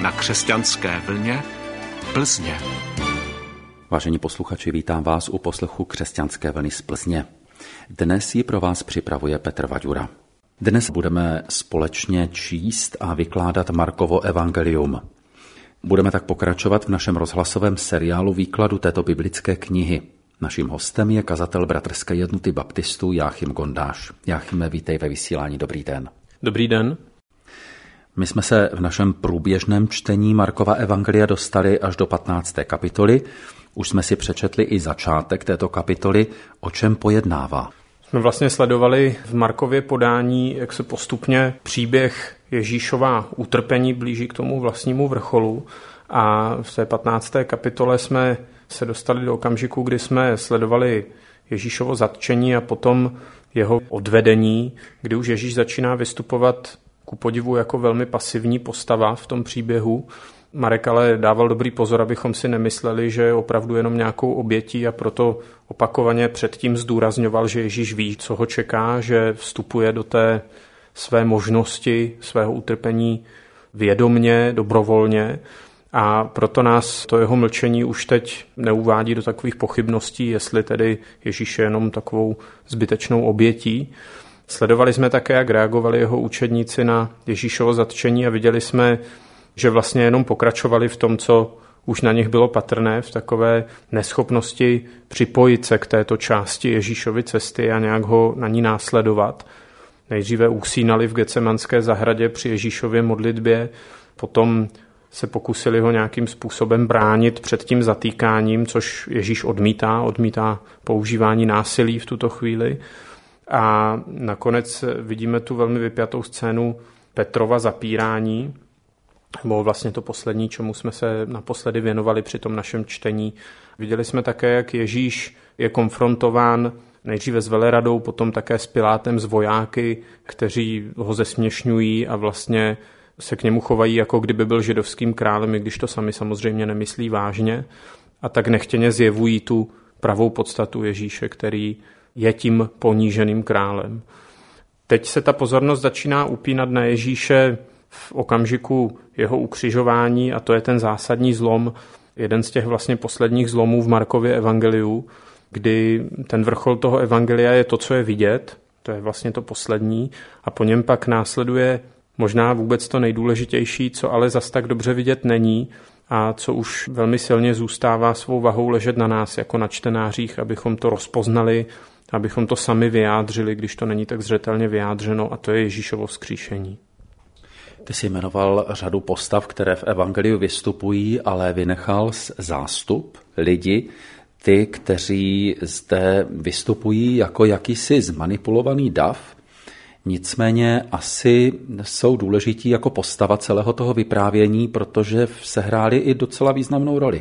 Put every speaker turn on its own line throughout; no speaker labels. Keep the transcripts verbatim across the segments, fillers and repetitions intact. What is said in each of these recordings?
na Křesťanské vlně Plzně.
Vážení posluchači, vítám vás u poslechu Křesťanské vlny z Plzně. Dnes ji pro vás připravuje Petr Vaďura. Dnes budeme společně číst a vykládat Markovo evangelium. Budeme tak pokračovat v našem rozhlasovém seriálu výkladu této biblické knihy. Naším hostem je kazatel Bratrské jednoty baptistů Jáchym Gondáš. Jáchyme, vítej ve vysílání, dobrý den.
Dobrý den.
My jsme se v našem průběžném čtení Markova evangelia dostali až do patnácté kapitoly. Už jsme si přečetli i začátek této kapitoly, o čem pojednává.
Jsme vlastně sledovali v Markově podání, jak se postupně příběh Ježíšova utrpení blíží k tomu vlastnímu vrcholu. A v té patnácté kapitole jsme se dostali do okamžiku, kdy jsme sledovali Ježíšovo zatčení a potom jeho odvedení, kdy už Ježíš začíná vystupovat ku podivu jako velmi pasivní postava v tom příběhu. Marek ale dával dobrý pozor, abychom si nemysleli, že je opravdu jenom nějakou obětí, a proto opakovaně předtím zdůrazňoval, že Ježíš ví, co ho čeká, že vstupuje do té své možnosti, svého utrpení vědomně, dobrovolně, a proto nás to jeho mlčení už teď neuvádí do takových pochybností, jestli tedy Ježíš je jenom takovou zbytečnou obětí. Sledovali jsme také, jak reagovali jeho učedníci na Ježíšovo zatčení a viděli jsme, že vlastně jenom pokračovali v tom, co už na nich bylo patrné, v takové neschopnosti připojit se k této části Ježíšovy cesty a nějak ho na ní následovat. Nejdříve usínali v Getsemanské zahradě při Ježíšově modlitbě, potom se pokusili ho nějakým způsobem bránit před tím zatýkáním, což Ježíš odmítá, odmítá používání násilí v tuto chvíli. A nakonec vidíme tu velmi vypjatou scénu Petrova zapírání, nebo vlastně to poslední, čemu jsme se naposledy věnovali při tom našem čtení. Viděli jsme také, jak Ježíš je konfrontován nejdříve s veleradou, potom také s Pilátem, s vojáky, kteří ho zesměšňují a vlastně se k němu chovají, jako kdyby byl židovským králem, i když to sami samozřejmě nemyslí vážně. A tak nechtěně zjevují tu pravou podstatu Ježíše, který je tím poníženým králem. Teď se ta pozornost začíná upínat na Ježíše v okamžiku jeho ukřižování a to je ten zásadní zlom, jeden z těch vlastně posledních zlomů v Markově evangeliu, kdy ten vrchol toho evangelia je to, co je vidět, to je vlastně to poslední, a po něm pak následuje možná vůbec to nejdůležitější, co ale zas tak dobře vidět není a co už velmi silně zůstává svou vahou ležet na nás jako na čtenářích, abychom to rozpoznali, abychom to sami vyjádřili, když to není tak zřetelně vyjádřeno, a to je Ježíšovo vzkříšení.
Ty jsi jmenoval řadu postav, které v evangeliu vystupují, ale vynechal z zástup lidi, ty, kteří zde vystupují jako jakýsi zmanipulovaný dav, nicméně asi jsou důležití jako postava celého toho vyprávění, protože sehráli i docela významnou roli.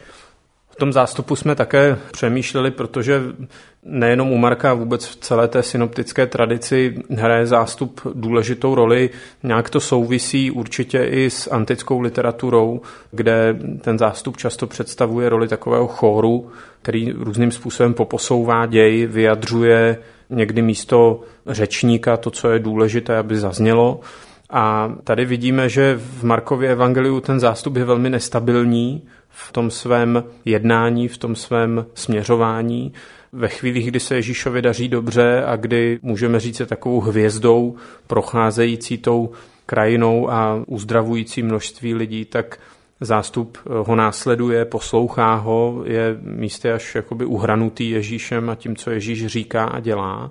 V tom zástupu jsme také přemýšleli, protože nejenom u Marka, vůbec v celé té synoptické tradici hraje zástup důležitou roli. Nějak to souvisí určitě i s antickou literaturou, kde ten zástup často představuje roli takového chóru, který různým způsobem poposouvá děj, vyjadřuje někdy místo řečníka to, co je důležité, aby zaznělo. A tady vidíme, že v Markově evangeliu ten zástup je velmi nestabilní v tom svém jednání, v tom svém směřování. Ve chvílích, kdy se Ježíšovi daří dobře a kdy můžeme říct je takovou hvězdou procházející tou krajinou a uzdravující množství lidí, tak zástup ho následuje, poslouchá ho, je místy až jakoby uhranutý Ježíšem a tím, co Ježíš říká a dělá.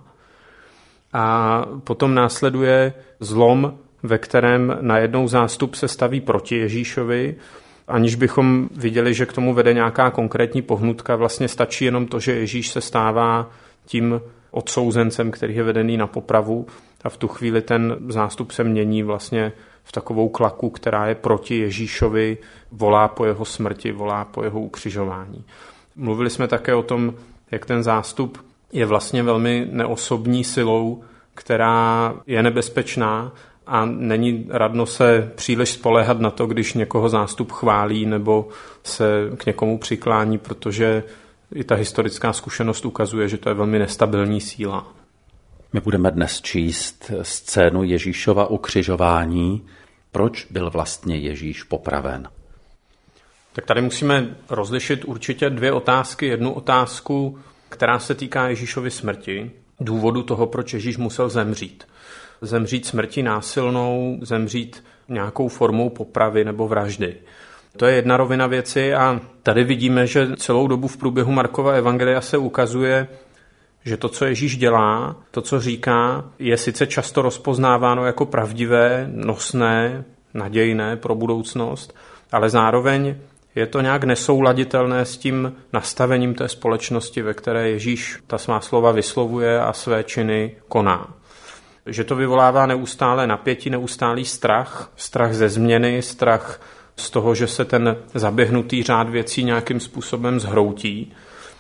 A potom následuje zlom, ve kterém najednou zástup se staví proti Ježíšovi, aniž bychom viděli, že k tomu vede nějaká konkrétní pohnutka. Vlastně stačí jenom to, že Ježíš se stává tím odsouzencem, který je vedený na popravu, a v tu chvíli ten zástup se mění vlastně v takovou klaku, která je proti Ježíšovi, volá po jeho smrti, volá po jeho ukřižování. Mluvili jsme také o tom, jak ten zástup je vlastně velmi neosobní silou, která je nebezpečná a není radno se příliš spoléhat na to, když někoho zástup chválí nebo se k někomu přiklání, protože i ta historická zkušenost ukazuje, že to je velmi nestabilní síla.
My budeme dnes číst scénu Ježíšova ukřižování. Proč byl vlastně Ježíš popraven?
Tak tady musíme rozlišit určitě dvě otázky. Jednu otázku, která se týká Ježíšovy smrti, důvodu toho, proč Ježíš musel zemřít. Zemřít smrti násilnou, zemřít nějakou formou popravy nebo vraždy. To je jedna rovina věci a tady vidíme, že celou dobu v průběhu Markova evangelia se ukazuje, že to, co Ježíš dělá, to, co říká, je sice často rozpoznáváno jako pravdivé, nosné, nadějné pro budoucnost, ale zároveň je to nějak nesouladitelné s tím nastavením té společnosti, ve které Ježíš ta svá slova vyslovuje a své činy koná. Že to vyvolává neustále napětí, neustálý strach, strach ze změny, strach z toho, že se ten zaběhnutý řád věcí nějakým způsobem zhroutí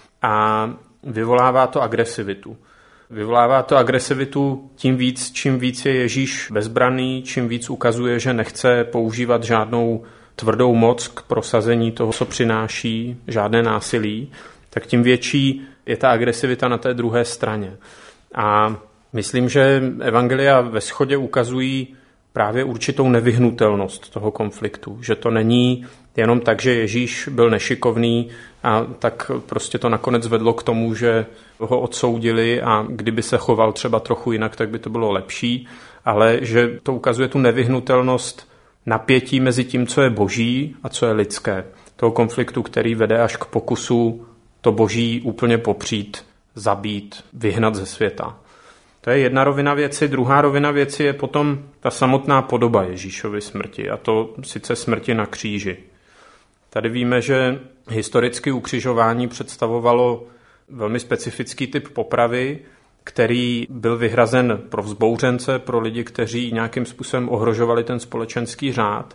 a vyvolává to agresivitu. Vyvolává to agresivitu tím víc, čím víc je Ježíš bezbranný, čím víc ukazuje, že nechce používat žádnou tvrdou moc k prosazení toho, co přináší, žádné násilí, tak tím větší je ta agresivita na té druhé straně. A myslím, že evangelia ve shodě ukazují právě určitou nevyhnutelnost toho konfliktu, že to není jenom tak, že Ježíš byl nešikovný a tak prostě to nakonec vedlo k tomu, že ho odsoudili a kdyby se choval třeba trochu jinak, tak by to bylo lepší, ale že to ukazuje tu nevyhnutelnost napětí mezi tím, co je boží a co je lidské. Toho konfliktu, který vede až k pokusu to boží úplně popřít, zabít, vyhnat ze světa. To je jedna rovina věci. Druhá rovina věci je potom ta samotná podoba Ježíšovy smrti, a to sice smrti na kříži. Tady víme, že historicky ukřižování představovalo velmi specifický typ popravy, který byl vyhrazen pro vzbouřence, pro lidi, kteří nějakým způsobem ohrožovali ten společenský řád.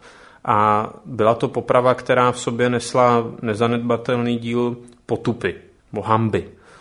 A byla to poprava, která v sobě nesla nezanedbatelný díl potupy, nebo hanby.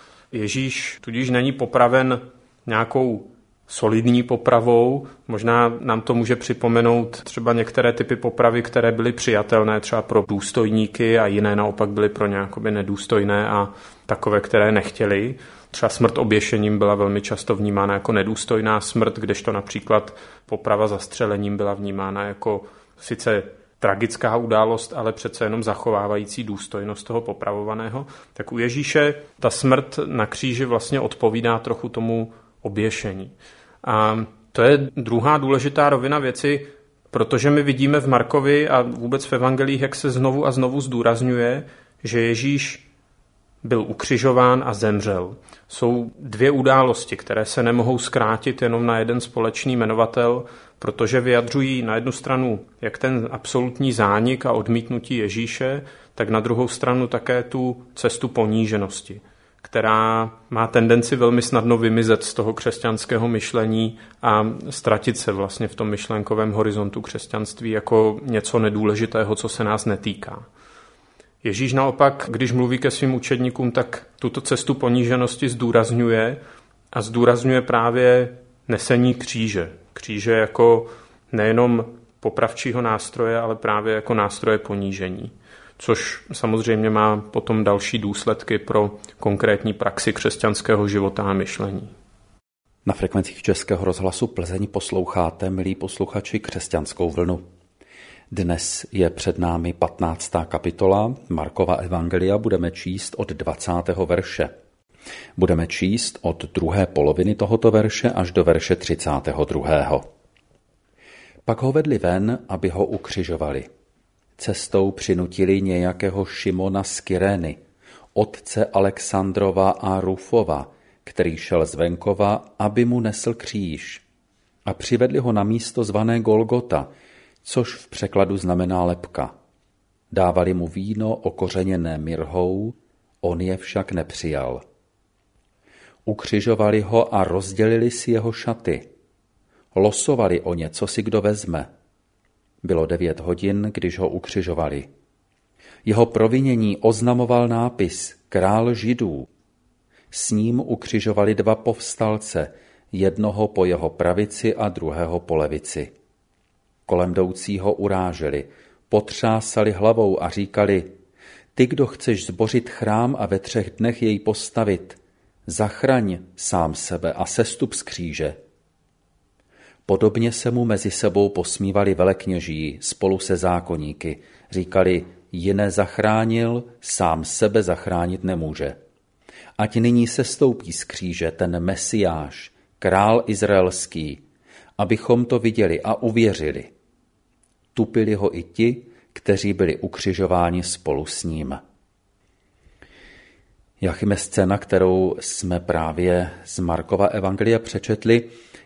Ježíš tudíž není popraven nějakou solidní popravou. Možná nám to může připomenout třeba některé typy popravy, které byly přijatelné třeba pro důstojníky a jiné naopak byly pro nějakoby nedůstojné a takové, které nechtěli. Třeba smrt oběšením byla velmi často vnímána jako nedůstojná smrt, kdežto například poprava zastřelením byla vnímána jako sice tragická událost, ale přece jenom zachovávající důstojnost toho popravovaného. Tak u Ježíše ta smrt na kříži vlastně odpovídá trochu tomu oběšení. A to je druhá důležitá rovina věci, protože my vidíme v Markovi a vůbec v evangelích, jak se znovu a znovu zdůrazňuje, že Ježíš byl ukřižován a zemřel. Jsou dvě události, které se nemohou zkrátit jenom na jeden společný jmenovatel, protože vyjadřují na jednu stranu jak ten absolutní zánik a odmítnutí Ježíše, tak na druhou stranu také tu cestu poníženosti, která má tendenci velmi snadno vymizet z toho křesťanského myšlení a ztratit se vlastně v tom myšlenkovém horizontu křesťanství jako něco nedůležitého, co se nás netýká. Ježíš naopak, když mluví ke svým učedníkům, tak tuto cestu poníženosti zdůrazňuje a zdůrazňuje právě nesení kříže. Kříže jako nejenom popravčího nástroje, ale právě jako nástroje ponížení. Což samozřejmě má potom další důsledky pro konkrétní praxi křesťanského života a myšlení.
Na frekvencích Českého rozhlasu Plzeň posloucháte, milí posluchači, Křesťanskou vlnu. Dnes je před námi patnáctá kapitola Markova evangelia, budeme číst od dvacátého verše. Budeme číst od druhé poloviny tohoto verše až do verše třicátého druhého. Pak ho vedli ven, aby ho ukřižovali. Cestou přinutili nějakého Šimona z Kyrény, otce Alexandrova a Rufova, který šel z venkova, aby mu nesl kříž. A přivedli ho na místo zvané Golgota, což v překladu znamená lebka. Dávali mu víno okořeněné mirhou, on je však nepřijal. Ukřižovali ho a rozdělili si jeho šaty. Losovali o ně, co si kdo vezme. Bylo devět hodin, když ho ukřižovali. Jeho provinění oznamoval nápis Král Židů. S ním ukřižovali dva povstalce, jednoho po jeho pravici a druhého po levici. Kolem jdoucího uráželi, potřásali hlavou a říkali: Ty, kdo chceš zbořit chrám a ve třech dnech jej postavit, zachraň sám sebe a sestup z kříže. Podobně se mu mezi sebou posmívali velekněží spolu se zákoníky. Říkali, jiné zachránil, sám sebe zachránit nemůže. Ať nyní se stoupí z kříže ten Mesiáš, král izraelský, abychom to viděli a uvěřili. Tupili ho i ti, kteří byli ukřižováni spolu s ním. Joachime, scéna, kterou jsme právě z Markova evangelia přečetli,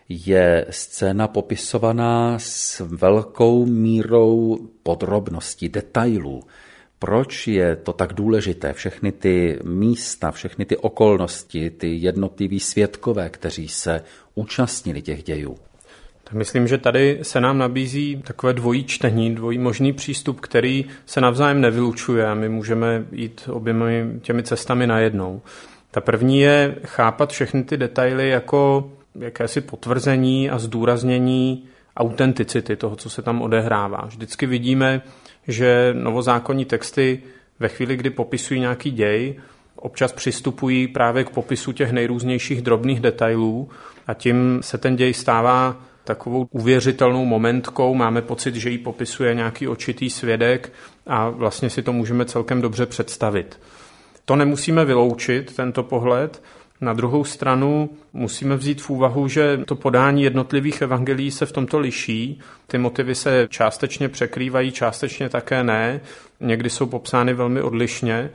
je scéna popisovaná s velkou mírou podrobností, detailů. Proč je to tak důležité? Všechny ty místa, všechny ty okolnosti, ty jednotliví svědkové, kteří se účastnili těch dějů.
Tak myslím, že tady se nám nabízí takové dvojí čtení, dvojí možný přístup, který se navzájem nevylučuje a my můžeme jít oběma těmi cestami najednou. Ta první je chápat všechny ty detaily jako jakési potvrzení a zdůraznění autenticity toho, co se tam odehrává. Vždycky vidíme, že novozákonní texty ve chvíli, kdy popisují nějaký děj, občas přistupují právě k popisu těch nejrůznějších drobných detailů a tím se ten děj stává takovou uvěřitelnou momentkou. Máme pocit, že ji popisuje nějaký očitý svědek a vlastně si to můžeme celkem dobře představit. To nemusíme vyloučit, tento pohled. Na druhou stranu musíme vzít v úvahu, že to podání jednotlivých evangelií se v tomto liší. Ty motivy se částečně překrývají, částečně také ne. Někdy jsou popsány velmi odlišně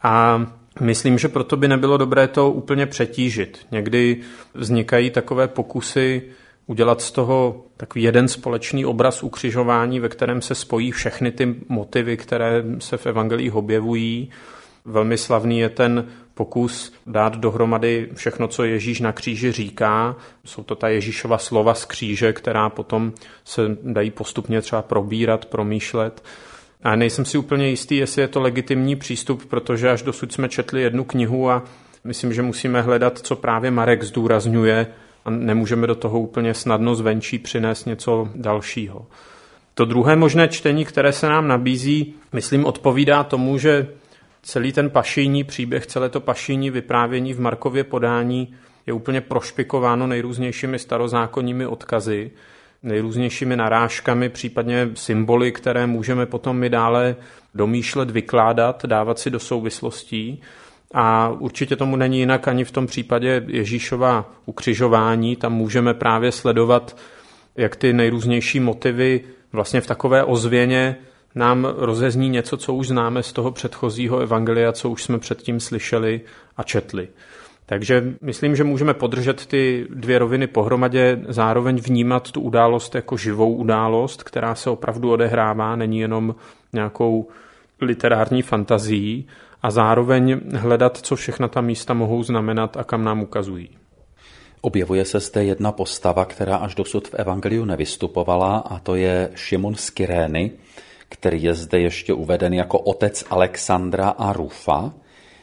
a myslím, že proto by nebylo dobré to úplně přetížit. Někdy vznikají takové pokusy udělat z toho takový jeden společný obraz ukřižování, ve kterém se spojí všechny ty motivy, které se v evangelích objevují. Velmi slavný je ten pokus dát dohromady všechno, co Ježíš na kříži říká. Jsou to ta Ježíšova slova z kříže, která potom se dají postupně třeba probírat, promýšlet. A nejsem si úplně jistý, jestli je to legitimní přístup, protože až dosud jsme četli jednu knihu a myslím, že musíme hledat, co právě Marek zdůrazňuje a nemůžeme do toho úplně snadno zvenčí přinést něco dalšího. To druhé možné čtení, které se nám nabízí, myslím, odpovídá tomu, že celý ten pašijní příběh, celé to pašijní vyprávění v Markově podání je úplně prošpikováno nejrůznějšími starozákonními odkazy, nejrůznějšími narážkami, případně symboly, které můžeme potom my dále domýšlet, vykládat, dávat si do souvislostí. A určitě tomu není jinak ani v tom případě Ježíšova ukřižování. Tam můžeme právě sledovat, jak ty nejrůznější motivy vlastně v takové ozvěně nám rozezní něco, co už známe z toho předchozího evangelia, co už jsme předtím slyšeli a četli. Takže myslím, že můžeme podržet ty dvě roviny pohromadě, zároveň vnímat tu událost jako živou událost, která se opravdu odehrává, není jenom nějakou literární fantazií, a zároveň hledat, co všechna ta místa mohou znamenat a kam nám ukazují.
Objevuje se zde jedna postava, která až dosud v evangeliu nevystupovala, a to je Šimon z Kyrény, který je zde ještě uveden jako otec Alexandra a Rufa.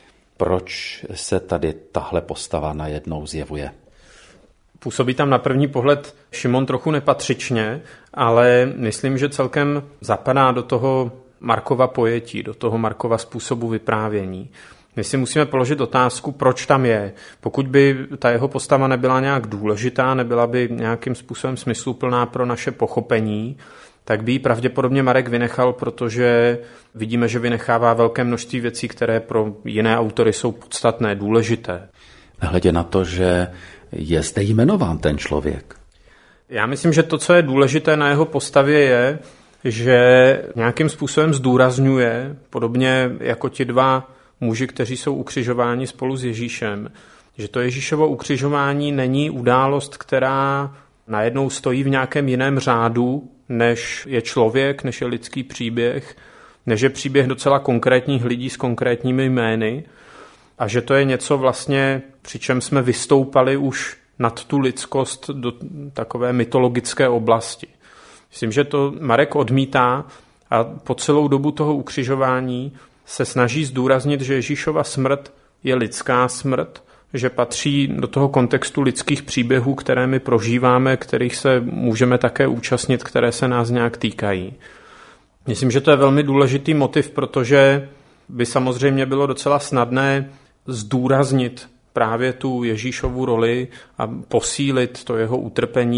Proč se tady tahle postava najednou zjevuje?
Působí tam na první pohled Šimon trochu nepatřičně, ale myslím, že celkem zapadá do toho Markova pojetí, do toho Markova způsobu vyprávění. My si musíme položit otázku, proč tam je. Pokud by ta jeho postava nebyla nějak důležitá, nebyla by nějakým způsobem smysluplná pro naše pochopení, tak by ji pravděpodobně Marek vynechal, protože vidíme, že vynechává velké množství věcí, které pro jiné autory jsou podstatné, důležité.
Nehledě na to, že je zde jmenován ten člověk.
Já myslím, že to, co je důležité na jeho postavě, je, že nějakým způsobem zdůrazňuje, podobně jako ti dva muži, kteří jsou ukřižováni spolu s Ježíšem, že to Ježíšovo ukřižování není událost, která najednou stojí v nějakém jiném řádu, než je člověk, než je lidský příběh, než je příběh docela konkrétních lidí s konkrétními jmény a že to je něco vlastně, při čem jsme vystoupali už nad tu lidskost do takové mytologické oblasti. Myslím, že to Marek odmítá a po celou dobu toho ukřižování se snaží zdůraznit, že Ježíšova smrt je lidská smrt, že patří do toho kontextu lidských příběhů, které my prožíváme, kterých se můžeme také účastnit, které se nás nějak týkají. Myslím, že to je velmi důležitý motiv, protože by samozřejmě bylo docela snadné zdůraznit právě tu Ježíšovu roli a posílit to jeho utrpení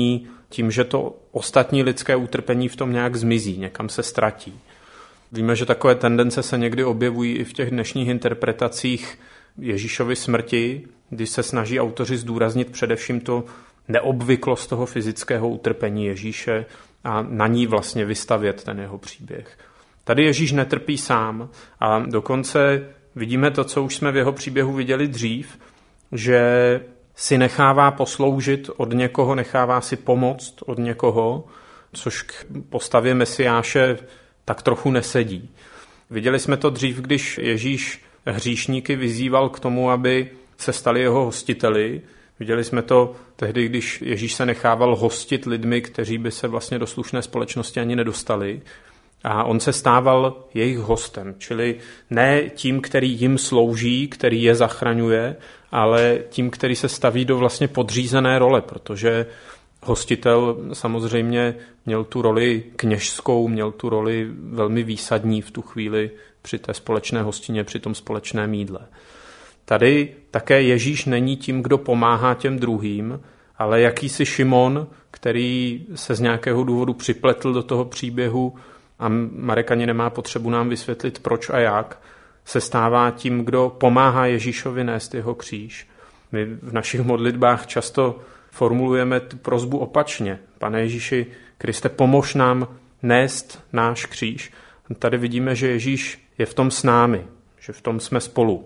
tím, že to ostatní lidské utrpení v tom nějak zmizí, někam se ztratí. Víme, že takové tendence se někdy objevují i v těch dnešních interpretacích Ježíšovy smrti, když se snaží autoři zdůraznit především to neobvyklost toho fyzického utrpení Ježíše a na ní vlastně vystavět ten jeho příběh. Tady Ježíš netrpí sám a dokonce vidíme to, co už jsme v jeho příběhu viděli dřív, že si nechává posloužit od někoho, nechává si pomoct od někoho, což k postavě Mesiáše tak trochu nesedí. Viděli jsme to dřív, když Ježíš hříšníky vyzýval k tomu, aby se stali jeho hostiteli. Viděli jsme to tehdy, když Ježíš se nechával hostit lidmi, kteří by se vlastně do slušné společnosti ani nedostali. A on se stával jejich hostem, čili ne tím, který jim slouží, který je zachraňuje, ale tím, který se staví do vlastně podřízené role, protože hostitel samozřejmě měl tu roli kněžskou, měl tu roli velmi výsadní v tu chvíli při té společné hostině, při tom společném jídle. Tady také Ježíš není tím, kdo pomáhá těm druhým, ale jakýsi Šimon, který se z nějakého důvodu připletl do toho příběhu a Marek ani nemá potřebu nám vysvětlit proč a jak, se stává tím, kdo pomáhá Ježíšovi nést jeho kříž. My v našich modlitbách často formulujeme tu prosbu opačně. Pane Ježíši Kriste, pomož nám nést náš kříž. Tady vidíme, že Ježíš je v tom s námi, že v tom jsme spolu.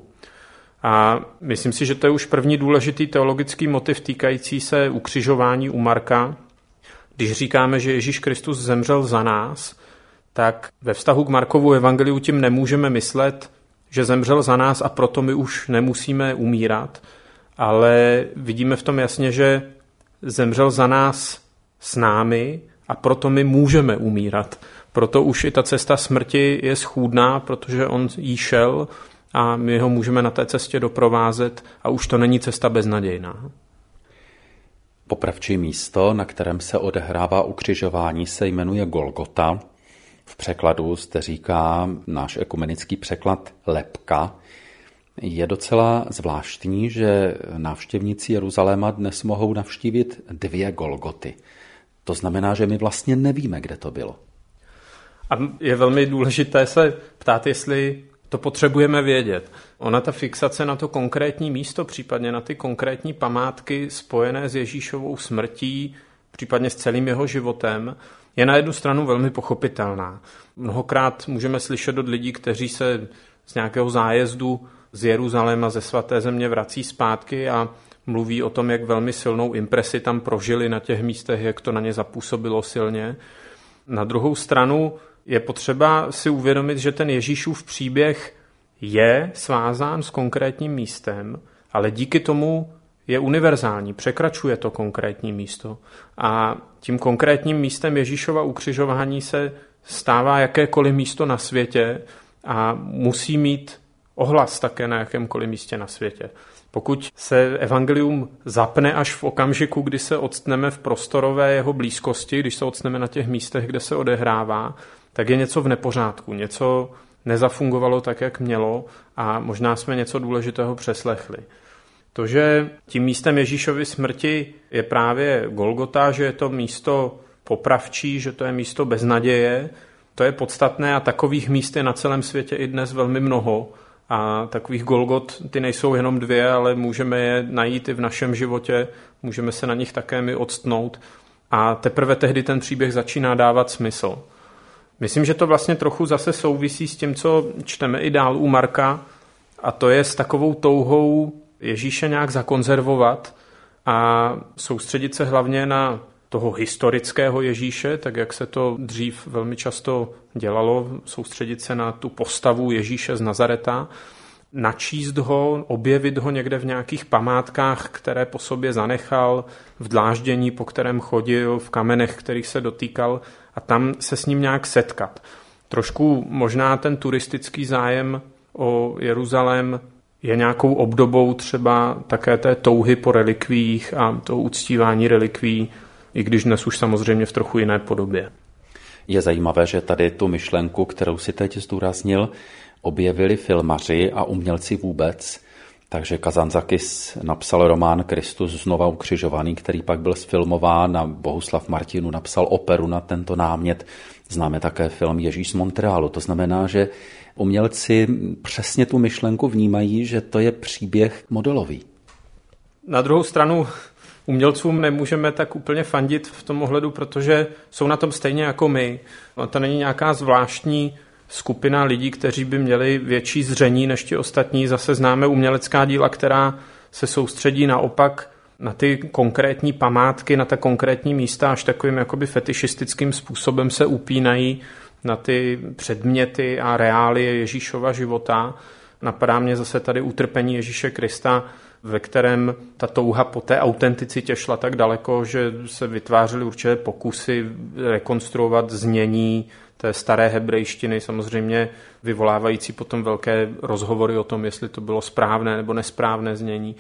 A myslím si, že to je už první důležitý teologický motiv týkající se ukřižování u Marka. Když říkáme, že Ježíš Kristus zemřel za nás, tak ve vztahu k Markovu evangeliu tím nemůžeme myslet, že zemřel za nás a proto my už nemusíme umírat, ale vidíme v tom jasně, že zemřel za nás s námi a proto my můžeme umírat. Proto už i ta cesta smrti je schůdná, protože on jí šel a my ho můžeme na té cestě doprovázet a už to není cesta beznadějná.
Popravčí místo, na kterém se odehrává ukřižování, se jmenuje Golgota. V překladu zde říká náš ekumenický překlad lebka. Je docela zvláštní, že návštěvníci Jeruzaléma dnes mohou navštívit dvě Golgoty. To znamená, že my vlastně nevíme, kde to bylo.
A je velmi důležité se ptát, jestli to potřebujeme vědět. Ona ta fixace na to konkrétní místo, případně na ty konkrétní památky spojené s Ježíšovou smrtí, případně s celým jeho životem, je na jednu stranu velmi pochopitelná. Mnohokrát můžeme slyšet od lidí, kteří se z nějakého zájezdu z Jeruzaléma, ze svaté země vrací zpátky a mluví o tom, jak velmi silnou impresi tam prožili na těch místech, jak to na ně zapůsobilo silně. Na druhou stranu je potřeba si uvědomit, že ten Ježíšův příběh je svázán s konkrétním místem, ale díky tomu je univerzální, překračuje to konkrétní místo. A tím konkrétním místem Ježíšova ukřižování se stává jakékoliv místo na světě a musí mít ohlas také na jakémkoliv místě na světě. Pokud se evangelium zapne až v okamžiku, kdy se odstneme v prostorové jeho blízkosti, když se odstneme na těch místech, kde se odehrává, tak je něco v nepořádku, něco nezafungovalo tak, jak mělo a možná jsme něco důležitého přeslechli. To, že tím místem Ježíšovy smrti je právě Golgota, že je to místo popravčí, že to je místo beznaděje, to je podstatné a takových míst je na celém světě i dnes velmi mnoho. A takových Golgot, ty nejsou jenom dvě, ale můžeme je najít i v našem životě, můžeme se na nich také my odstnout a teprve tehdy ten příběh začíná dávat smysl. Myslím, že to vlastně trochu zase souvisí s tím, co čteme i dál u Marka, a to je s takovou touhou Ježíše nějak zakonzervovat a soustředit se hlavně na toho historického Ježíše, tak jak se to dřív velmi často dělalo, soustředit se na tu postavu Ježíše z Nazareta, načíst ho, objevit ho někde v nějakých památkách, které po sobě zanechal, v dláždění, po kterém chodil, v kamenech, kterých se dotýkal a tam se s ním nějak setkat. Trošku možná ten turistický zájem o Jeruzalém je nějakou obdobou třeba také té touhy po relikviích a to uctívání relikví, i když dnes už samozřejmě v trochu jiné podobě.
Je zajímavé, že tady tu myšlenku, kterou si teď zdůraznil, objevili filmaři a umělci vůbec, Takže Kazantzakis napsal román Kristus znova ukřižovaný, který pak byl sfilmován, a Bohuslav Martinů napsal operu na tento námět. Známe také film Ježíš z Montrealu. To znamená, že umělci přesně tu myšlenku vnímají, že to je příběh modelový.
Na druhou stranu umělcům nemůžeme tak úplně fandit v tom ohledu, protože jsou na tom stejně jako my. A to není nějaká zvláštní skupina lidí, kteří by měli větší zření než ti ostatní. Zase známe umělecká díla, která se soustředí naopak na ty konkrétní památky, na ta konkrétní místa, až takovým jakoby fetišistickým způsobem se upínají na ty předměty a reálie Ježíšova života. Napadá mě zase tady utrpení Ježíše Krista, ve kterém ta touha po té autenticitě šla tak daleko, že se vytvářely určité pokusy rekonstruovat znění té staré hebrejštiny, samozřejmě vyvolávající potom velké rozhovory o tom, jestli to bylo správné nebo nesprávné znění.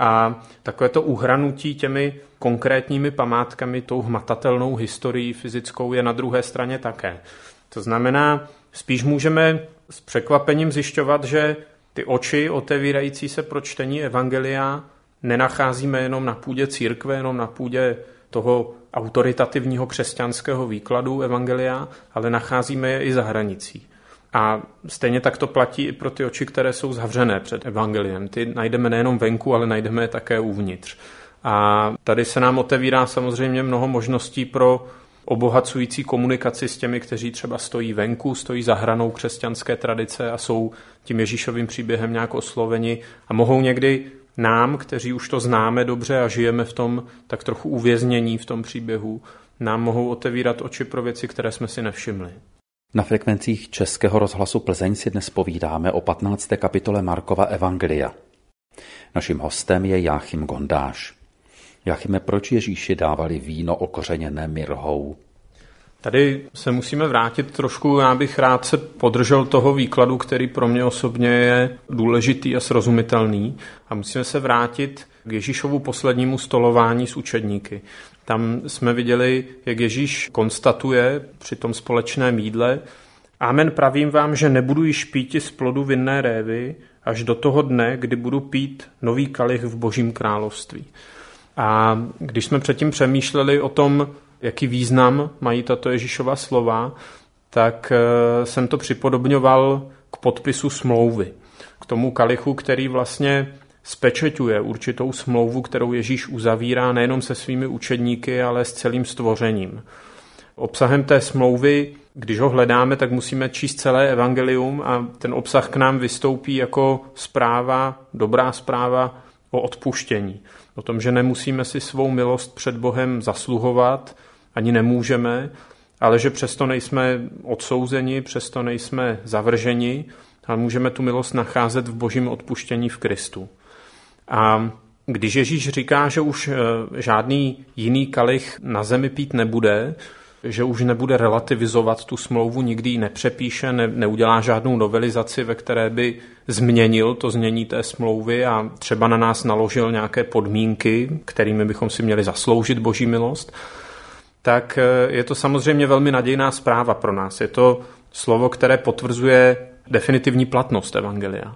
A takové to uhranutí těmi konkrétními památkami, tou hmatatelnou historií fyzickou je na druhé straně také. To znamená, spíš můžeme s překvapením zjišťovat, že ty oči otevírající se pro čtení evangelia nenacházíme jenom na půdě církve, jenom na půdě toho autoritativního křesťanského výkladu evangelia, ale nacházíme je i za hranicí. A stejně tak to platí i pro ty oči, které jsou zavřené před evangeliem. Ty najdeme nejenom venku, ale najdeme je také uvnitř. A tady se nám otevírá samozřejmě mnoho možností pro obohacující komunikaci s těmi, kteří třeba stojí venku, stojí za hranou křesťanské tradice a jsou tím Ježíšovým příběhem nějak osloveni a mohou někdy nám, kteří už to známe dobře a žijeme v tom tak trochu uvěznění v tom příběhu, nám mohou otevírat oči pro věci, které jsme si nevšimli.
Na frekvencích Českého rozhlasu Plzeň si dnes povídáme o patnácté kapitole Markova evangelia. Naším hostem je Jáchym Gondáš. Jáchyme, proč Ježíši dávali víno okořeněné mirhou?
Tady se musíme vrátit trošku, já bych rád se podržel toho výkladu, který pro mě osobně je důležitý a srozumitelný. A musíme se vrátit k Ježíšovu poslednímu stolování s učedníky. Tam jsme viděli, jak Ježíš konstatuje při tom společném jídle: Amen, pravím vám, že nebudu již píti z plodu vinné révy až do toho dne, kdy budu pít nový kalich v Božím království. A když jsme předtím přemýšleli o tom, jaký význam mají tato Ježíšova slova, tak jsem to připodobňoval k podpisu smlouvy. K tomu kalichu, který vlastně spečeťuje určitou smlouvu, kterou Ježíš uzavírá nejenom se svými učedníky, ale s celým stvořením. Obsahem té smlouvy, když ho hledáme, tak musíme číst celé evangelium a ten obsah k nám vystoupí jako zpráva, dobrá zpráva o odpuštění. O tom, že nemusíme si svou milost před Bohem zasluhovat, ani nemůžeme, ale že přesto nejsme odsouzeni, přesto nejsme zavrženi, ale můžeme tu milost nacházet v Božím odpuštění v Kristu. A když Ježíš říká, že už žádný jiný kalich na zemi pít nebude, že už nebude relativizovat tu smlouvu, nikdy ji nepřepíše, ne, neudělá žádnou novelizaci, ve které by změnil to znění té smlouvy a třeba na nás naložil nějaké podmínky, kterými bychom si měli zasloužit Boží milost, tak je to samozřejmě velmi nadějná zpráva pro nás. Je to slovo, které potvrzuje definitivní platnost evangelia.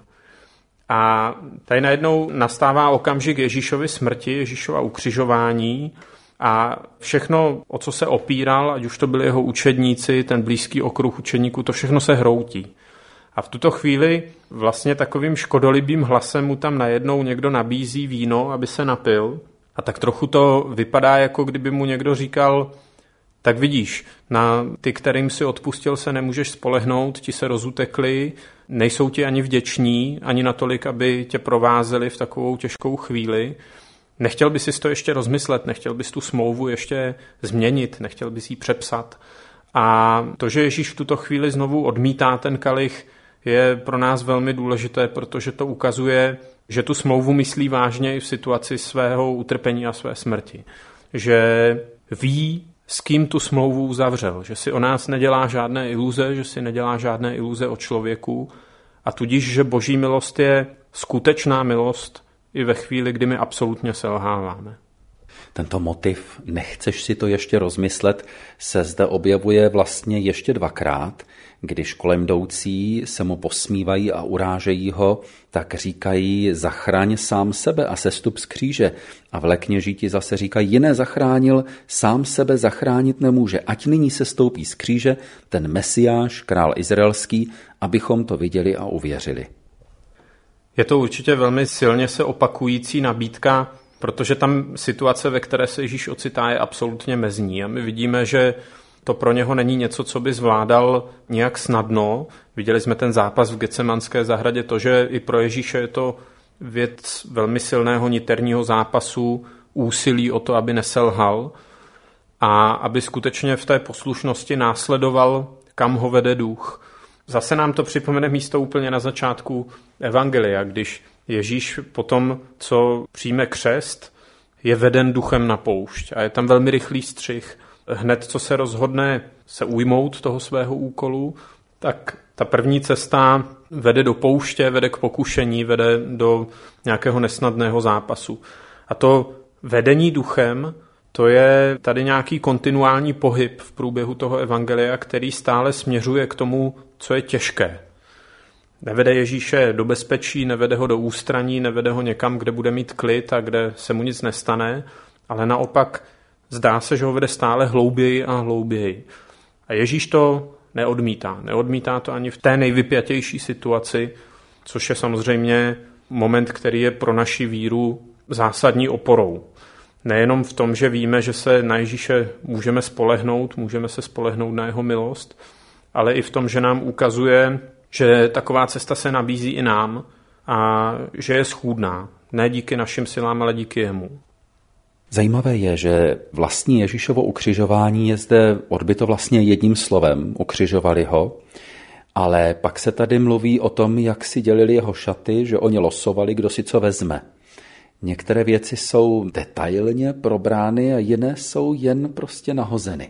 A tady najednou nastává okamžik Ježíšovy smrti, Ježíšova ukřižování a všechno, o co se opíral, ať už to byli jeho učedníci, ten blízký okruh učedníků, to všechno se hroutí. A v tuto chvíli vlastně takovým škodolibým hlasem mu tam najednou někdo nabízí víno, aby se napil. A tak trochu to vypadá, jako kdyby mu někdo říkal: tak vidíš, na ty, kterým si odpustil, se nemůžeš spolehnout, ti se rozutekli, nejsou ti ani vděční, ani natolik, aby tě provázeli v takovou těžkou chvíli. Nechtěl bys si to ještě rozmyslet, nechtěl bys tu smlouvu ještě změnit, nechtěl bys ji přepsat. A to, že Ježíš v tuto chvíli znovu odmítá ten kalich, je pro nás velmi důležité, protože to ukazuje, že tu smlouvu myslí vážně i v situaci svého utrpení a své smrti. Že ví, s kým tu smlouvu uzavřel, že si o nás nedělá žádné iluze, že si nedělá žádné iluze o člověku a tudíž, že Boží milost je skutečná milost i ve chvíli, kdy my absolutně selháváme.
Tento motiv, nechceš si to ještě rozmyslet, se zde objevuje vlastně ještě dvakrát. Když kolem jdoucí se mu posmívají a urážejí ho, tak říkají zachraň sám sebe a sestup z kříže. A velekněžíti zase říkají jiné zachránil, sám sebe zachránit nemůže. Ať nyní se stoupí z kříže ten Mesiáš, král izraelský, abychom to viděli a uvěřili.
Je to určitě velmi silně se opakující nabídka, protože tam situace, ve které se Ježíš ocitá, je absolutně mezní. A my vidíme, že to pro něho není něco, co by zvládal nějak snadno. Viděli jsme ten zápas v Getsemanské zahradě, to, že i pro Ježíše je to věc velmi silného niterního zápasu, úsilí o to, aby neselhal a aby skutečně v té poslušnosti následoval, kam ho vede duch. Zase nám to připomene místo úplně na začátku evangelia, když Ježíš potom, co přijme křest, je veden duchem na poušť a je tam velmi rychlý střih. Hned, co se rozhodne se ujmout toho svého úkolu, tak ta první cesta vede do pouště, vede k pokušení, vede do nějakého nesnadného zápasu. A to vedení duchem, to je tady nějaký kontinuální pohyb v průběhu toho evangelia, který stále směřuje k tomu, co je těžké. Nevede Ježíše do bezpečí, nevede ho do ústraní, nevede ho někam, kde bude mít klid a kde se mu nic nestane, ale naopak zdá se, že ho vede stále hlouběji a hlouběji. A Ježíš to neodmítá. Neodmítá to ani v té nejvypjatější situaci, což je samozřejmě moment, který je pro naši víru zásadní oporou. Nejenom v tom, že víme, že se na Ježíše můžeme spolehnout, můžeme se spolehnout na jeho milost, ale i v tom, že nám ukazuje, že taková cesta se nabízí i nám a že je schůdná. Ne díky našim silám, ale díky jemu.
Zajímavé je, že vlastní Ježíšovo ukřižování je zde odbyto vlastně jedním slovem, ukřižovali ho, ale pak se tady mluví o tom, jak si dělili jeho šaty, že oni losovali, kdo si co vezme. Některé věci jsou detailně probrány a jiné jsou jen prostě nahozeny.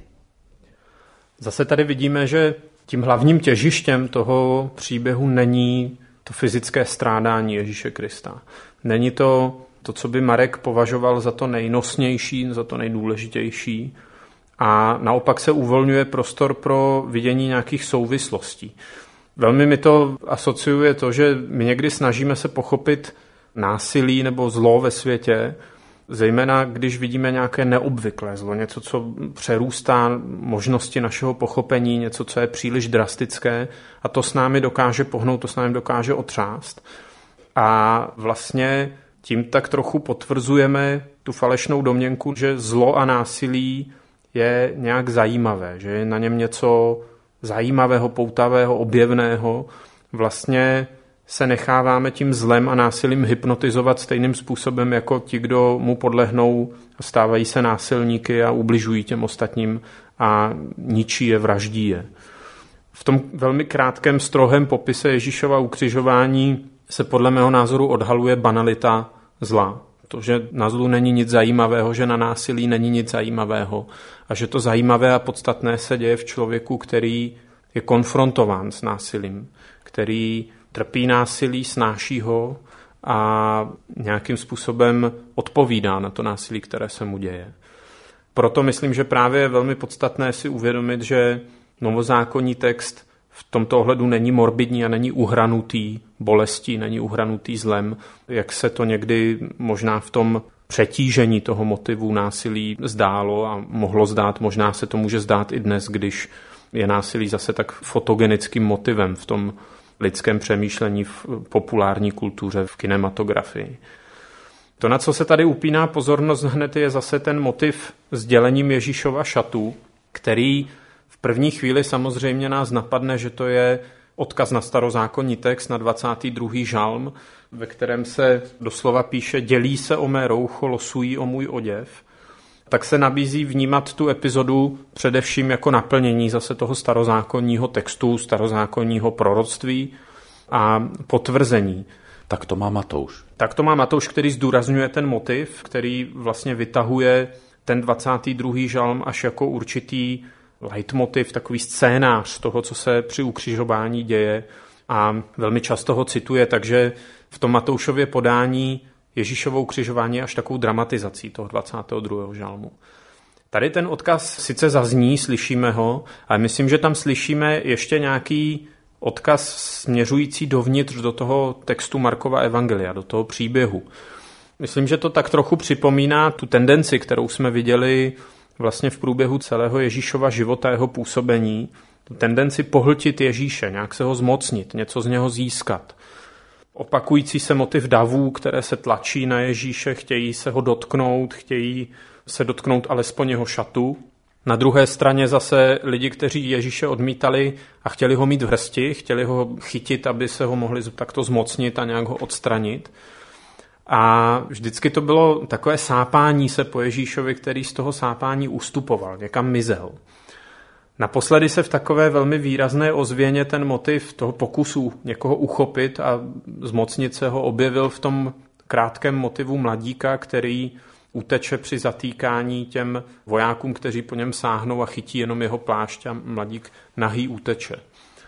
Zase tady vidíme, že tím hlavním těžištěm toho příběhu není to fyzické strádání Ježíše Krista. Není to to, co by Marek považoval za to nejnosnější, za to nejdůležitější. A naopak se uvolňuje prostor pro vidění nějakých souvislostí. Velmi mi to asociuje to, že my někdy snažíme se pochopit násilí nebo zlo ve světě, zejména když vidíme nějaké neobvyklé zlo, něco, co přerůstá možnosti našeho pochopení, něco, co je příliš drastické a to s námi dokáže pohnout, to s námi dokáže otřást. A vlastně tím tak trochu potvrzujeme tu falešnou domněnku, že zlo a násilí je nějak zajímavé, že je na něm něco zajímavého, poutavého, objevného. Vlastně se necháváme tím zlem a násilím hypnotizovat stejným způsobem jako ti, kdo mu podlehnou a stávají se násilníky a ubližují těm ostatním a ničí je, vraždí je. V tom velmi krátkém, strohém popise Ježíšova ukřižování se podle mého názoru odhaluje banalita zla. To, že na zlu není nic zajímavého, že na násilí není nic zajímavého a že to zajímavé a podstatné se děje v člověku, který je konfrontován s násilím, který trpí násilí, snáší ho a nějakým způsobem odpovídá na to násilí, které se mu děje. Proto myslím, že právě je velmi podstatné si uvědomit, že novozákonní text v tomto ohledu není morbidní a není uhranutý bolestí, není uhranutý zlem, jak se to někdy možná v tom přetížení toho motivu násilí zdálo a mohlo zdát, možná se to může zdát i dnes, když je násilí zase tak fotogenickým motivem v tom lidském přemýšlení v populární kultuře, v kinematografii. To, na co se tady upíná pozornost hned, je zase ten motiv s dělením Ježíšova šatů, který v první chvíli samozřejmě nás napadne, že to je odkaz na starozákonní text, na dvacátý druhý žalm, ve kterém se doslova píše dělí se o mé roucho, losují o můj oděv. Tak se nabízí vnímat tu epizodu především jako naplnění zase toho starozákonního textu, starozákonního proroctví a potvrzení.
Tak to má Matouš.
Tak to má Matouš, který zdůrazňuje ten motiv, který vlastně vytahuje ten dvacátý druhý žalm až jako určitý leitmotiv, takový scénář toho, co se při ukřižování děje a velmi často ho cituje, takže v tom Matoušově podání Ježíšovo ukřižování až takovou dramatizací toho dvacátého druhého žalmu. Tady ten odkaz sice zazní, slyšíme ho, ale myslím, že tam slyšíme ještě nějaký odkaz směřující dovnitř do toho textu Markova evangelia, do toho příběhu. Myslím, že to tak trochu připomíná tu tendenci, kterou jsme viděli vlastně v průběhu celého Ježíšova života, jeho působení, tu tendenci pohltit Ježíše, nějak se ho zmocnit, něco z něho získat. Opakující se motiv davů, které se tlačí na Ježíše, chtějí se ho dotknout, chtějí se dotknout alespoň jeho šatu. Na druhé straně zase lidi, kteří Ježíše odmítali a chtěli ho mít v hrsti, chtěli ho chytit, aby se ho mohli takto zmocnit a nějak ho odstranit. A vždycky to bylo takové sápání se po Ježíšovi, který z toho sápání ustupoval, někam mizel. Naposledy se v takové velmi výrazné ozvěně ten motiv toho pokusu někoho uchopit a zmocnit se ho objevil v tom krátkém motivu mladíka, který uteče při zatýkání těm vojákům, kteří po něm sáhnou a chytí jenom jeho plášť a mladík nahý uteče.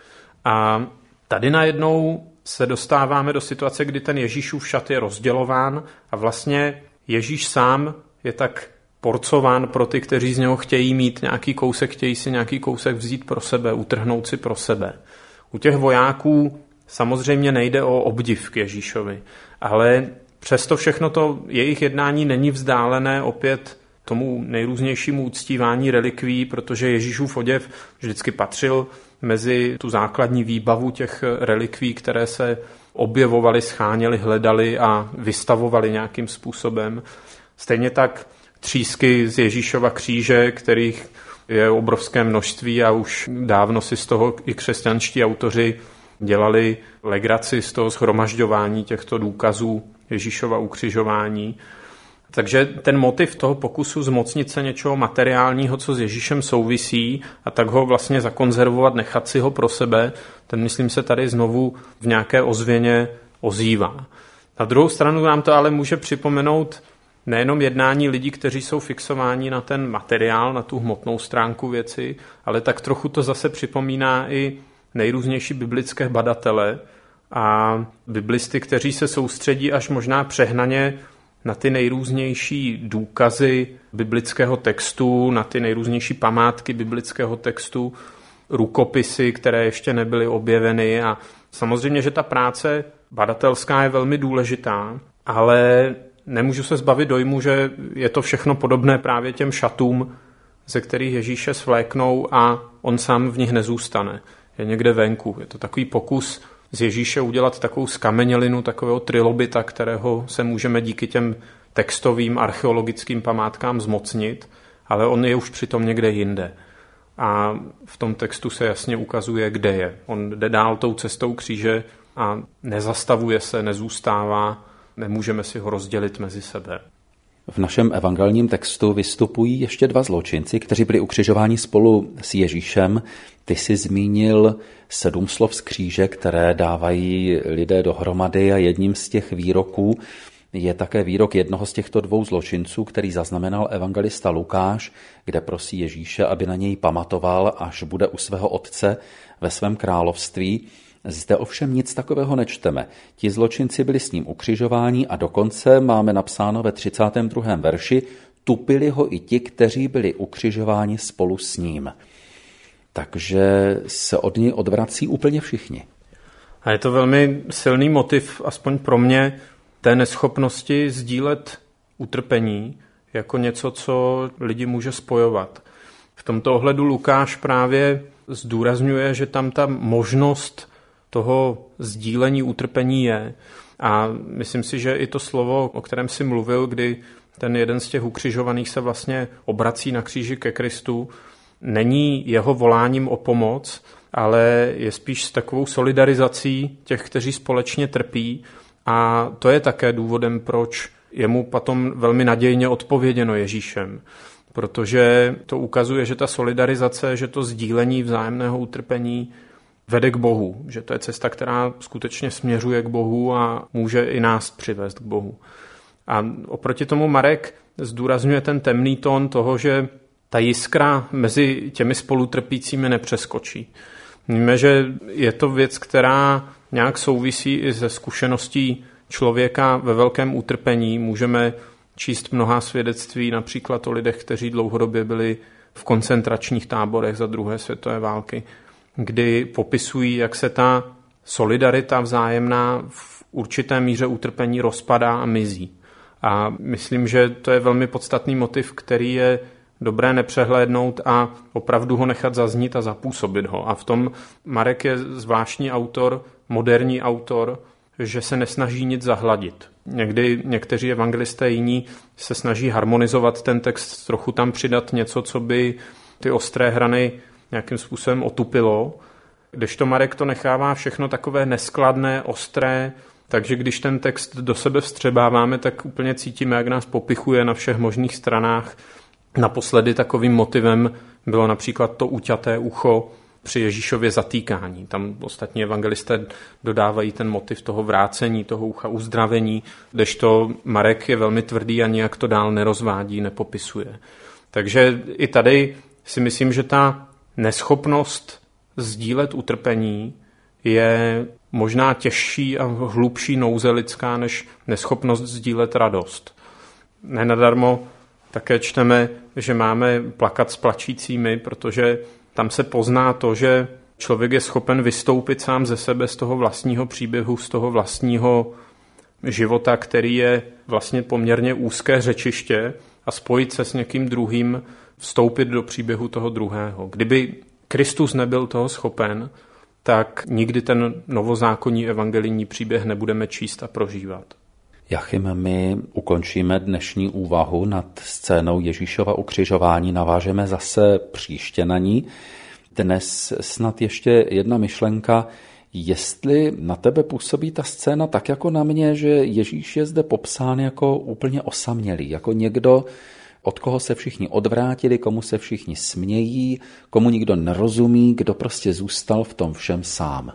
A tady najednou se dostáváme do situace, kdy ten Ježíšův šat je rozdělován a vlastně Ježíš sám je tak porcován pro ty, kteří z něho chtějí mít nějaký kousek, chtějí si nějaký kousek vzít pro sebe, utrhnout si pro sebe. U těch vojáků samozřejmě nejde o obdiv k Ježíšovi, ale přesto všechno to jejich jednání není vzdálené opět tomu nejrůznějšímu uctívání relikví, protože Ježíšův oděv vždycky patřil mezi tu základní výbavu těch relikví, které se objevovaly, scháněly, hledaly a vystavovaly nějakým způsobem. Stejně tak třísky z Ježíšova kříže, kterých je obrovské množství a už dávno si z toho i křesťanští autoři dělali legraci z toho shromažďování těchto důkazů Ježíšova ukřižování. Takže ten motiv toho pokusu zmocnit se něčeho materiálního, co s Ježíšem souvisí, a tak ho vlastně zakonzervovat, nechat si ho pro sebe, ten myslím se tady znovu v nějaké ozvěně ozývá. Na druhou stranu nám to ale může připomenout nejenom jednání lidí, kteří jsou fixováni na ten materiál, na tu hmotnou stránku věci, ale tak trochu to zase připomíná i nejrůznější biblické badatele a biblisty, kteří se soustředí až možná přehnaně na ty nejrůznější důkazy biblického textu, na ty nejrůznější památky biblického textu, rukopisy, které ještě nebyly objeveny. A samozřejmě, že ta práce badatelská je velmi důležitá, ale nemůžu se zbavit dojmu, že je to všechno podobné právě těm šatům, ze kterých Ježíše svléknou a on sám v nich nezůstane. Je někde venku. Je to takový pokus z Ježíše udělat takovou skamenělinu, takového trilobita, kterého se můžeme díky těm textovým archeologickým památkám zmocnit, ale on je už přitom někde jinde. A v tom textu se jasně ukazuje, kde je. On jde dál tou cestou kříže a nezastavuje se, nezůstává, nemůžeme si ho rozdělit mezi sebe.
V našem evangelním textu vystupují ještě dva zločinci, kteří byli ukřižováni spolu s Ježíšem. Ty jsi zmínil sedm slov z kříže, které dávají lidé dohromady, a jedním z těch výroků je také výrok jednoho z těchto dvou zločinců, který zaznamenal evangelista Lukáš, kde prosí Ježíše, aby na něj pamatoval, až bude u svého otce ve svém království. Zde ovšem nic takového nečteme. Ti zločinci byli s ním ukřižováni a dokonce máme napsáno ve třicátém druhém verši, tupili ho i ti, kteří byli ukřižováni spolu s ním. Takže se od něj odvrací úplně všichni.
A je to velmi silný motiv, aspoň pro mě, té neschopnosti sdílet utrpení jako něco, co lidi může spojovat. V tomto ohledu Lukáš právě zdůrazňuje, že tam ta možnost toho sdílení utrpení je. A myslím si, že i to slovo, o kterém jsi mluvil, kdy ten jeden z těch ukřižovaných se vlastně obrací na kříži ke Kristu, není jeho voláním o pomoc, ale je spíš s takovou solidarizací těch, kteří společně trpí. A to je také důvodem, proč je mu potom velmi nadějně odpověděno Ježíšem. Protože to ukazuje, že ta solidarizace, že to sdílení vzájemného utrpení vede k Bohu, že to je cesta, která skutečně směřuje k Bohu a může i nás přivést k Bohu. A oproti tomu Marek zdůrazňuje ten temný tón toho, že ta jiskra mezi těmi spolutrpícími nepřeskočí. Víme, že je to věc, která nějak souvisí i se zkušeností člověka ve velkém utrpení. Můžeme číst mnohá svědectví, například o lidech, kteří dlouhodobě byli v koncentračních táborech za druhé světové války, kdy popisují, jak se ta solidarita vzájemná v určité míře utrpení rozpadá a mizí. A myslím, že to je velmi podstatný motiv, který je dobré nepřehlédnout a opravdu ho nechat zaznít a zapůsobit ho. A v tom Marek je zvláštní autor, moderní autor, že se nesnaží nic zahladit. Někdy někteří evangelisté jiní se snaží harmonizovat ten text, trochu tam přidat něco, co by ty ostré hrany nějakým způsobem otupilo, kdežto Marek to nechává všechno takové neskladné, ostré, takže když ten text do sebe vstřebáváme, tak úplně cítíme, jak nás popichuje na všech možných stranách. Naposledy takovým motivem bylo například to uťaté ucho při Ježíšově zatýkání. Tam ostatní evangelisté dodávají ten motiv toho vrácení, toho ucha, uzdravení, kdežto Marek je velmi tvrdý a nijak to dál nerozvádí, nepopisuje. Takže i tady si myslím, že ta neschopnost sdílet utrpení je možná těžší a hlubší nouze lidská než neschopnost sdílet radost. Nenadarmo také čteme, že máme plakat s plačícími, protože tam se pozná to, že člověk je schopen vystoupit sám ze sebe z toho vlastního příběhu, z toho vlastního života, který je vlastně poměrně úzké řečiště, a spojit se s někým druhým, vstoupit do příběhu toho druhého. Kdyby Kristus nebyl toho schopen, tak nikdy ten novozákonní evangelijní příběh nebudeme číst a prožívat.
Jachim, my ukončíme dnešní úvahu nad scénou Ježíšova ukřižování, navážeme zase příště na ní. Dnes snad ještě jedna myšlenka, jestli na tebe působí ta scéna tak jako na mě, že Ježíš je zde popsán jako úplně osamělý, jako někdo, od koho se všichni odvrátili, komu se všichni smějí, komu nikdo nerozumí, kdo prostě zůstal v tom všem sám.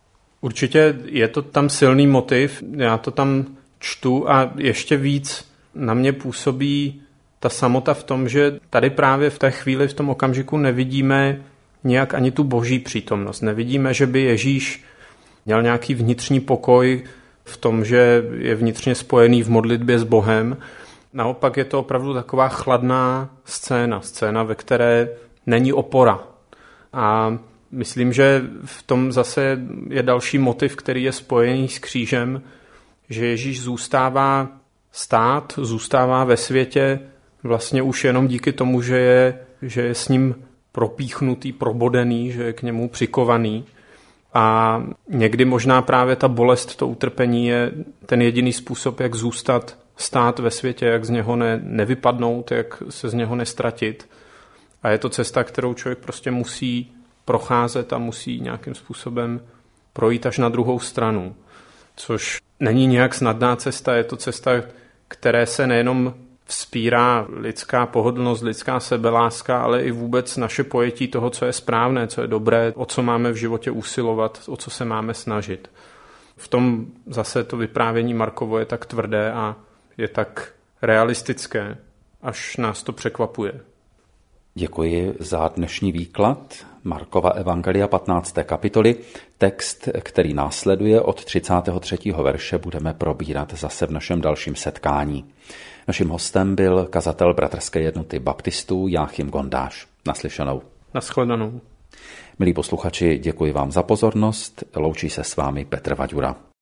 Určitě je to tam silný motiv, já to tam čtu a ještě víc na mě působí ta samota v tom, že tady právě v té chvíli, v tom okamžiku nevidíme nějak ani tu boží přítomnost. Nevidíme, že by Ježíš měl nějaký vnitřní pokoj v tom, že je vnitřně spojený v modlitbě s Bohem. Naopak je to opravdu taková chladná scéna, scéna, ve které není opora. A myslím, že v tom zase je další motiv, který je spojený s křížem, že Ježíš zůstává stát, zůstává ve světě vlastně už jenom díky tomu, že je, že je s ním propíchnutý, probodený, že je k němu přikovaný. A někdy možná právě ta bolest, to utrpení je ten jediný způsob, jak zůstat stát ve světě, jak z něho ne, nevypadnout, jak se z něho nestratit. A je to cesta, kterou člověk prostě musí procházet a musí nějakým způsobem projít až na druhou stranu. Což není nějak snadná cesta, je to cesta, které se nejenom vzpírá lidská pohodlnost, lidská sebeláska, ale i vůbec naše pojetí toho, co je správné, co je dobré, o co máme v životě usilovat, o co se máme snažit. V tom zase to vyprávění Markovo je tak tvrdé a je tak realistické, až nás to překvapuje.
Děkuji za dnešní výklad Markova evangelia patnácté kapitoly. Text, který následuje od třicátého třetího verše, budeme probírat zase v našem dalším setkání. Naším hostem byl kazatel Bratrské jednoty baptistů Jáchym Gondáš. Naslyšenou.
Nashledanou.
Milí posluchači, děkuji vám za pozornost. Loučí se s vámi Petr Vaďura.